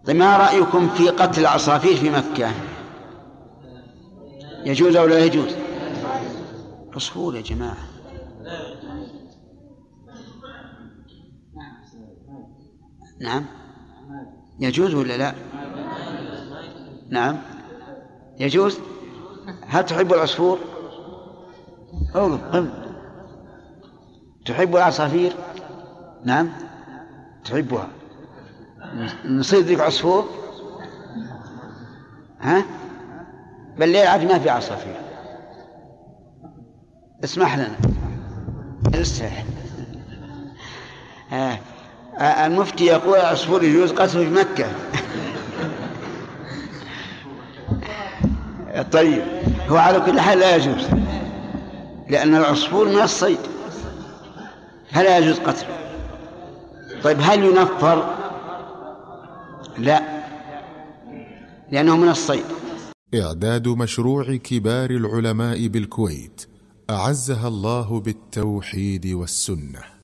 طيب ما رأيكم في قتل العصافير في مكة؟ يجوز أو لا يجوز؟ عصفور يا جماعة. نعم يجوز ولا لا؟ نعم يجوز. هل تحب العصفور؟ تحب العصافير؟ نعم تحبها. نصيد ذيك عصفور؟ ها؟ بالليل عاد ما في عصافير. اسمح لنا استرح. المفتي يقول العصفور يجوز قتله في مكة. طيب هو على كل حال لا يجوز، لأن العصفور من الصيد فلا يجوز قتله. طيب هل ينفر؟ لا، لأنه من الصيد. إعداد مشروع كبار العلماء بالكويت أعزها الله بالتوحيد والسنة.